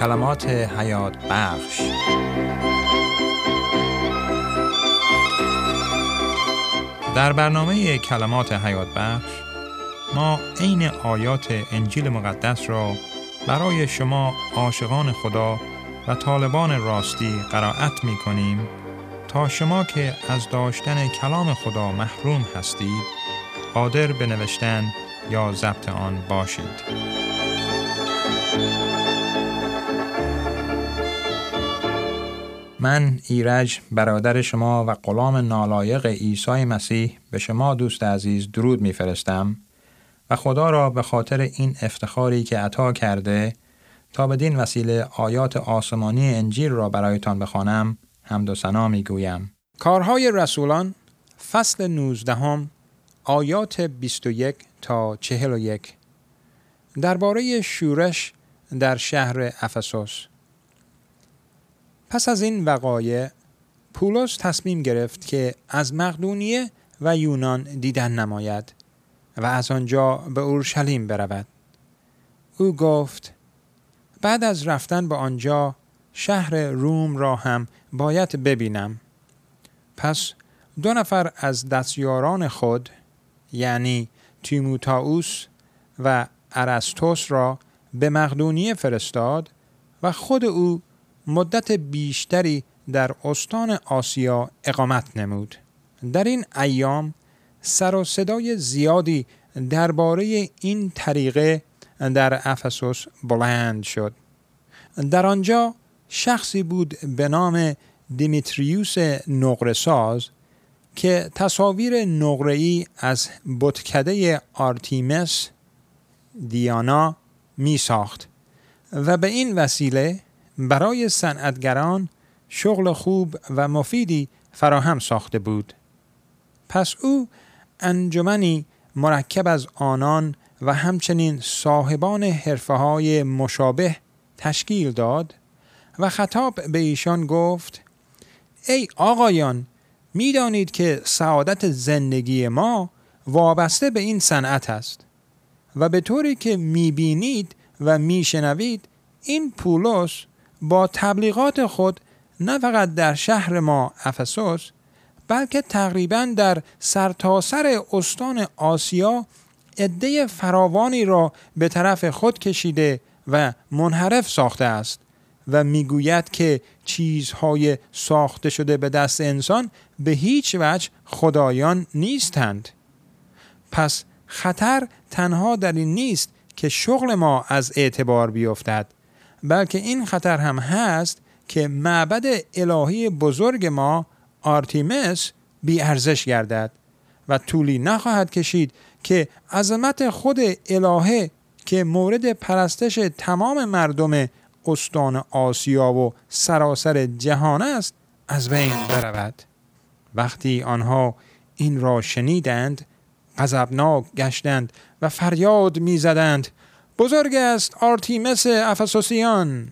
کلمات حیات بخش. در برنامه کلمات حیات بخش ما عین آیات انجیل مقدس را برای شما عاشقان خدا و طالبان راستی قرائت می کنیم تا شما که از داشتن کلام خدا محروم هستید قادر به نوشتن یا ضبط آن باشید. من ایرج برادر شما و غلام نالایق عیسی مسیح به شما دوست عزیز درود می‌فرستم و خدا را به خاطر این افتخاری که عطا کرده تا بدین وسیله آیات آسمانی انجیل را برایتان بخوانم حمد و ثنا می‌گویم. کارهای رسولان فصل 19 آیات 21 تا 41 درباره شورش در شهر افسوس. پس از این وقایع پولس تصمیم گرفت که از مقدونیه و یونان دیدن نماید و از آنجا به اورشلیم برود. او گفت بعد از رفتن به آنجا شهر روم را هم باید ببینم. پس 2 نفر از دستیاران خود یعنی تیموتائوس و ارسطس را به مقدونیه فرستاد و خود او مدت بیشتری در استان آسیا اقامت نمود. در این ایام سر و صدای زیادی درباره این طریقه در افسوس بلند شد. در آنجا شخصی بود به نام دیمیتریوس نقره‌ساز که تصاویر نقره‌ای از بتکده آرتیمس دیانا می ساخت و به این وسیله برای صنعتگران شغل خوب و مفیدی فراهم ساخته بود. پس او انجمنی مرکب از آنان و همچنین صاحبان حرفه‌های مشابه تشکیل داد و خطاب به ایشان گفت ای آقایان، می دانید که سعادت زندگی ما وابسته به این صنعت است و به طوری که می بینید و می شنوید این پولس با تبلیغات خود نه فقط در شهر ما افسوس بلکه تقریباً در سرتاسر استان آسیا عده فراوانی را به طرف خود کشیده و منحرف ساخته است و میگوید که چیزهای ساخته شده به دست انسان به هیچ وجه خدایان نیستند. پس خطر تنها در این نیست که شغل ما از اعتبار بیفتد، بلکه این خطر هم هست که معبد الهی بزرگ ما آرتیمس بی ارزش گردد و طولی نخواهد کشید که عظمت خود الهه که مورد پرستش تمام مردم استان آسیا و سراسر جهان است از بین برود. وقتی آنها این را شنیدند غضبناک گشتند و فریاد می زدند بزرگ است آرتیمس افسوسیان.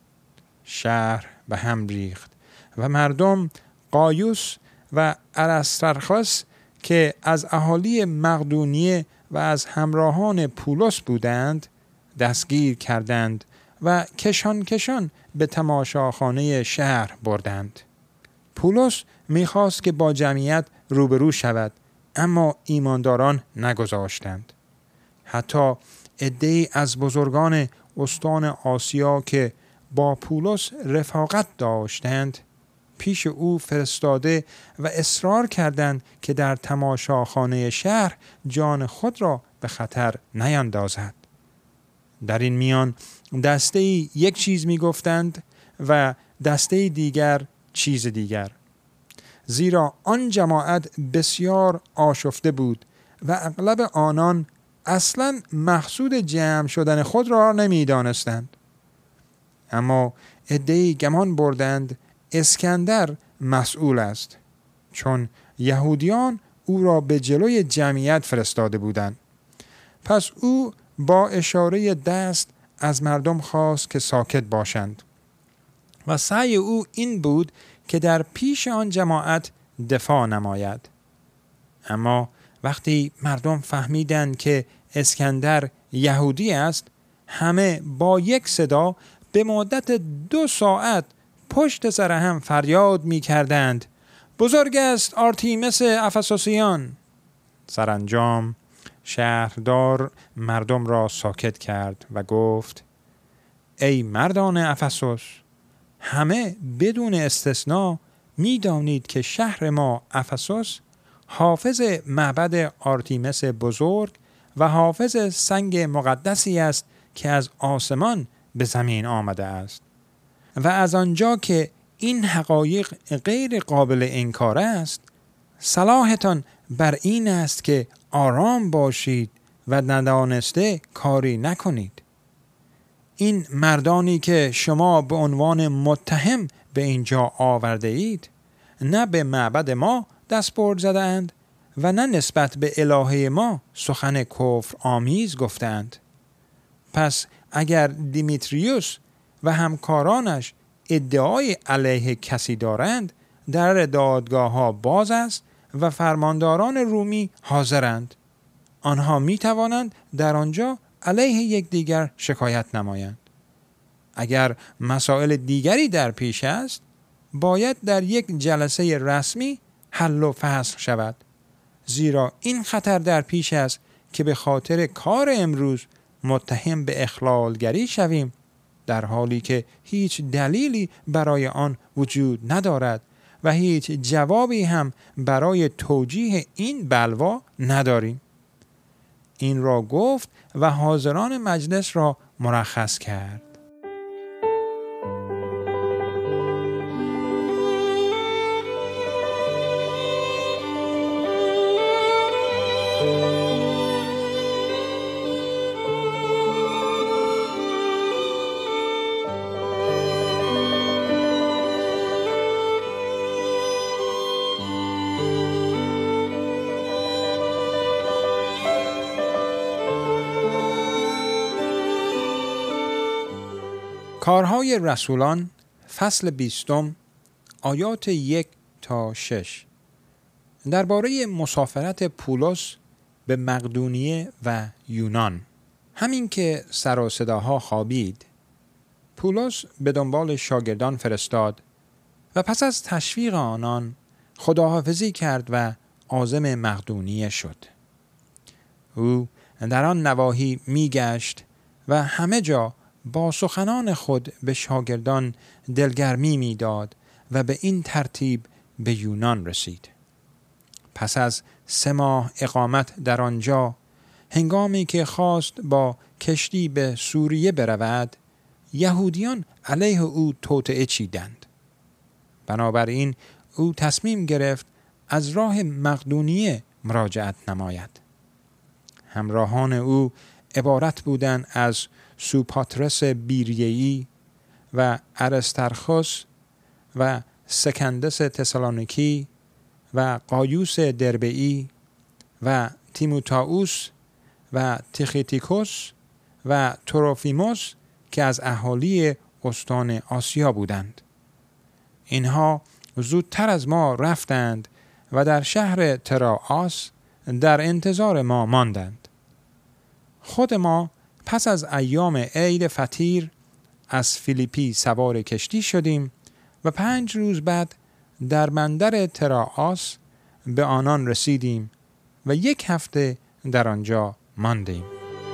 شهر به هم ریخت و مردم قایوس و ارسترخس که از اهالی مقدونیه و از همراهان پولس بودند دستگیر کردند و کشان به تماشاخانه شهر بردند. پولس میخواست که با جمعیت روبرو شود اما ایمانداران نگذاشتند. حتی عده‌ای از بزرگان استان آسیا که با پولس رفاقت داشتند پیش او فرستاده و اصرار کردند که در تماشاخانه شهر جان خود را به خطر نیندازد. در این میان دسته‌ای یک چیز می گفتند و دسته دیگر چیز دیگر، زیرا آن جماعت بسیار آشفته بود و اغلب آنان اصلاً مقصود جمع شدن خود را نمی دانستند. اما عده‌ای گمان بردند اسکندر مسئول است، چون یهودیان او را به جلوی جمعیت فرستاده بودند. پس او با اشاره دست از مردم خواست که ساکت باشند و سعی او این بود که در پیش آن جماعت دفاع نماید. اما وقتی مردم فهمیدند که اسکندر یهودی است همه با یک صدا به مدت 2 ساعت پشت سر هم فریاد می کردند: بزرگ است آرتیمس افسوسیان! سرانجام شهردار مردم را ساکت کرد و گفت: ای مردان افسوس، همه بدون استثناء می دانید که شهر ما افسوس حافظ معبد آرتیمس بزرگ و حافظ سنگ مقدسی است که از آسمان به زمین آمده است و از آنجا که این حقایق غیر قابل انکار است، صلاحتان بر این است که آرام باشید و ندانسته کاری نکنید. این مردانی که شما به عنوان متهم به اینجا آورده اید نه به معبد ما دستبرد زدند و نه نسبت به الهه ما سخن کفر آمیز گفتند. پس اگر دیمیتریوس و همکارانش ادعای علیه کسی دارند، در دادگاه ها باز است و فرمانداران رومی حاضرند. آنها می توانند در آنجا علیه یکدیگر شکایت نمایند. اگر مسائل دیگری در پیش است، باید در یک جلسه رسمی حل و فصل شود، زیرا این خطر در پیش است که به خاطر کار امروز متهم به اخلالگری شویم، در حالی که هیچ دلیلی برای آن وجود ندارد و هیچ جوابی هم برای توجیه این بلوا نداریم. این را گفت و حاضران مجلس را مرخص کرد. کارهای رسولان فصل 20 آیات 1 تا 6 درباره مسافرت پولس به مقدونیه و یونان. همین که سر و صداها خوابید، پولس به دنبال شاگردان فرستاد و پس از تشویق آنان خداحافظی کرد و عازم مقدونیه شد. او در آن نواحی میگشت و همه جا با سخنان خود به شاگردان دلگرمی میداد و به این ترتیب به یونان رسید. پس از 3 ماه اقامت در آنجا، هنگامی که خواست با کشتی به سوریه برود، یهودیان علیه او توطئه چیدند. بنابراین او تصمیم گرفت از راه مقدونیه مراجعت نماید. همراهان او عبارت بودند از سوپاترس بیریه‌ای و ارسترخوس و سکندس تسالونیکی و قایوس دربئی و تیموتائوس و تیخیتیکوس و تروفیموس که از اهالی استان آسیا بودند. اینها زودتر از ما رفتند و در شهر تراآس در انتظار ما ماندند. خود ما پس از ایام عید فطیر از فیلیپی سوار کشتی شدیم و 5 روز بعد در بندر تراآس به آنان رسیدیم و 1 هفته در آنجا ماندیم.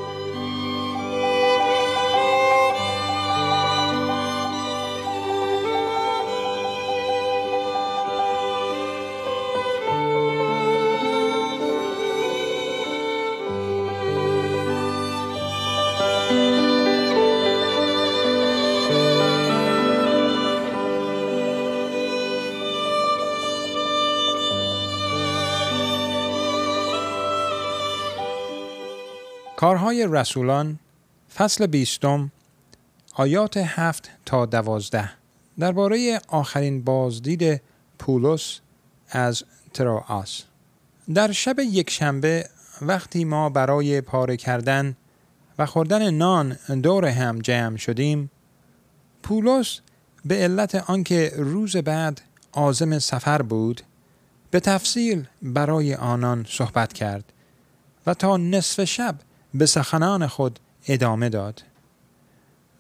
کارهای رسولان فصل 20 آیات 7 تا 12 درباره آخرین بازدید پولس از تراآس. در شب یکشنبه وقتی ما برای پاره کردن و خوردن نان دور هم جمع شدیم، پولس به علت آنکه روز بعد عازم سفر بود به تفصیل برای آنان صحبت کرد و تا نصف شب به سخنان خود ادامه داد.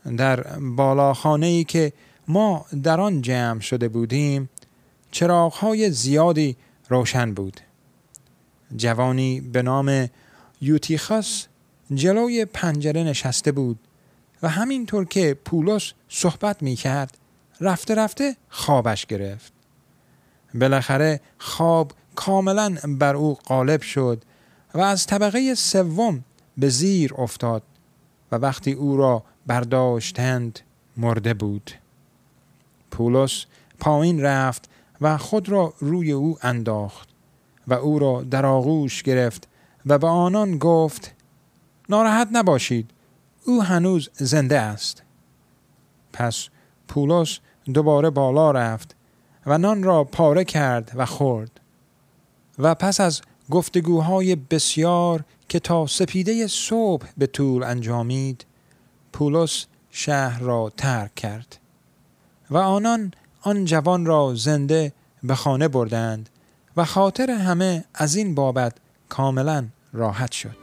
در بالاخانه‌ای که ما در آن جمع شده بودیم چراغ‌های زیادی روشن بود. جوانی به نام یوتیخوس جلوی پنجره نشسته بود و همینطور که پولس صحبت می کرد رفته رفته خوابش گرفت. بالاخره خواب کاملا بر او غالب شد و از طبقه سوم به زیر افتاد و وقتی او را برداشتند مرده بود. پولس پایین رفت و خود را روی او انداخت و او را در آغوش گرفت و به آنان گفت ناراحت نباشید، او هنوز زنده است. پس پولس دوباره بالا رفت و نان را پاره کرد و خورد و پس از گفتگوهای بسیار که تا سپیده صبح به طول انجامید پولس شهر را ترک کرد و آنان آن جوان را زنده به خانه بردند و خاطر همه از این بابت کاملا راحت شد.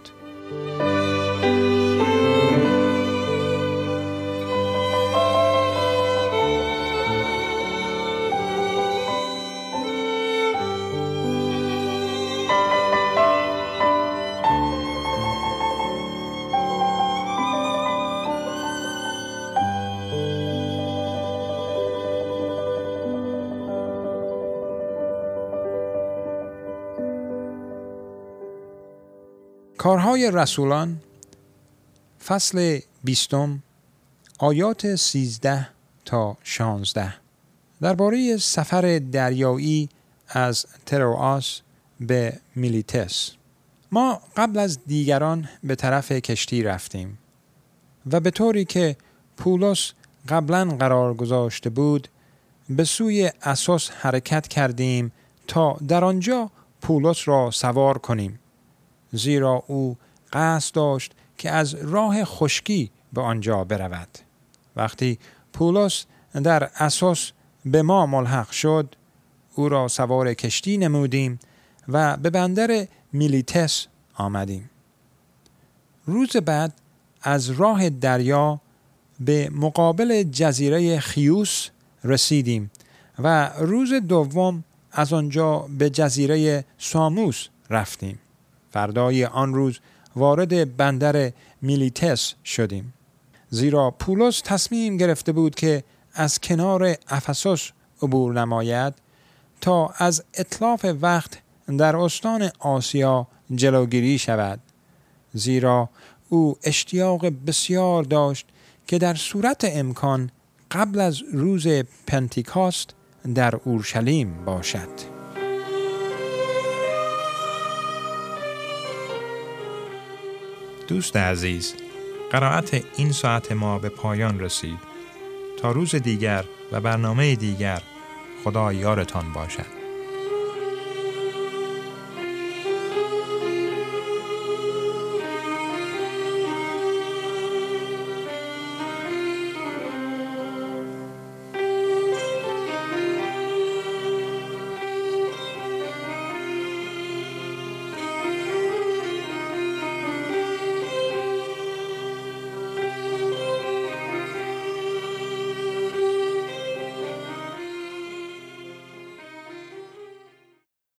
کارهای رسولان فصل 20 آیات 13 تا 16 درباره سفر دریایی از تروآس به میلیتس. ما قبل از دیگران به طرف کشتی رفتیم و به طوری که پولس قبلا قرار گذاشته بود به سوی اسوس حرکت کردیم تا در آنجا پولس را سوار کنیم، زیرا او قصد داشت که از راه خشکی به آنجا برود. وقتی پولس در اسوس به ما ملحق شد او را سوار کشتی نمودیم و به بندر میلیتس آمدیم. روز بعد از راه دریا به مقابل جزیره خیوس رسیدیم و روز دوم از آنجا به جزیره ساموس رفتیم. فردای آن روز وارد بندر میلیتس شدیم، زیرا پولس تصمیم گرفته بود که از کنار افسوس عبور نماید تا از اتلاف وقت در استان آسیا جلوگیری شود، زیرا او اشتیاق بسیار داشت که در صورت امکان قبل از روز پنتیکاست در اورشلیم باشد. دوست عزیز، قرائت این ساعت ما به پایان رسید. تا روز دیگر و برنامه دیگر، خدا یارتان باشد.